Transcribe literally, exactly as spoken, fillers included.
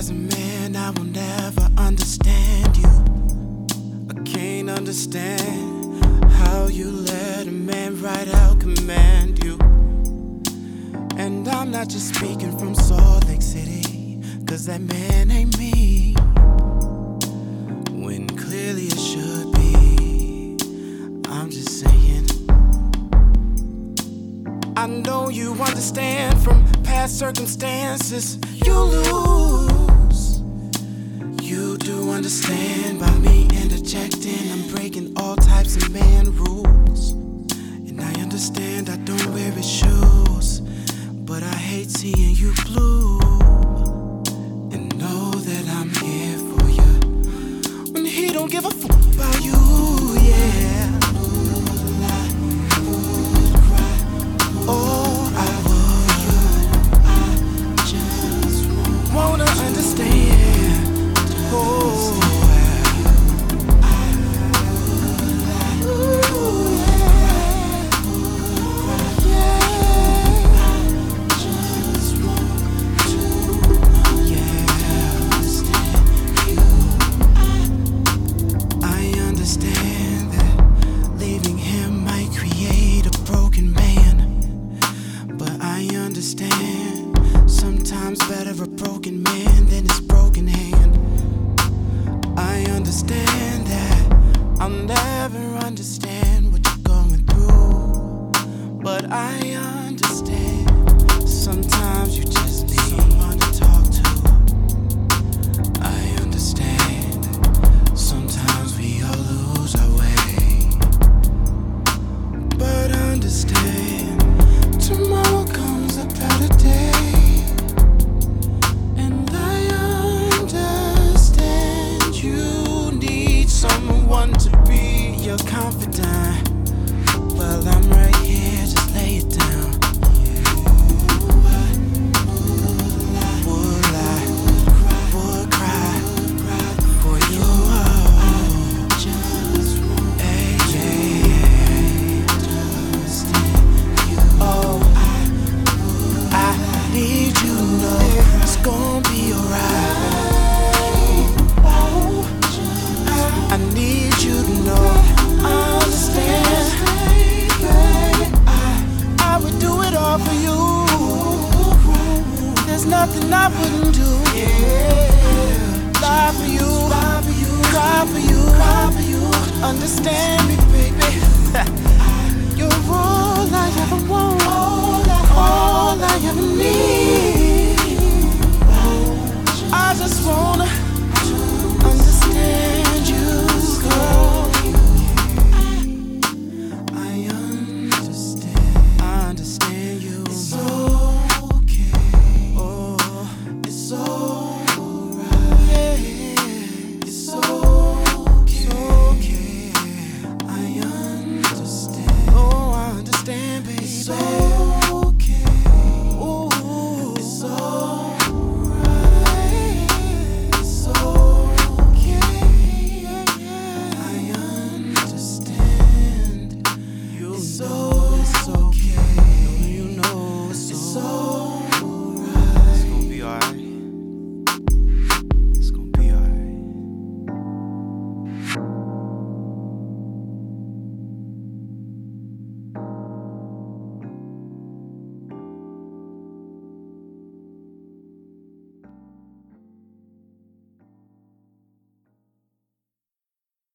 as a man, I will never understand you. I can't understand how you let a man right out command you. And I'm not just speaking from Salt Lake City, cause that man ain't me, when clearly it should be. I'm just saying, I know you understand from past circumstances. You lose. You do understand by me interjecting. I'm breaking all types of man rules. And I understand I don't wear his shoes, but I hate seeing you blue. And know that I'm here for you when he don't give a fuck about you, yeah. Oh, I would. I just wanna understand. Oh, sometimes better a broken man than his broken hand. I understand that I'll never understand what you're going through, but I understand sometimes you just need someone to talk to. I understand sometimes we all lose our way, but understand tomorrow comes a better day. Someone to be your confidant. Well, I'm right here, just lay it down. Would I, would cry for you? Hey, yeah. Oh, I need you to know it's gonna be alright. I need you to know I understand. I, I would do it all for you. There's nothing I wouldn't do. Yeah. Lie for you, lie for you, cry for you, cry for you. Understand me, baby. You're all I ever want, all I, all I ever need.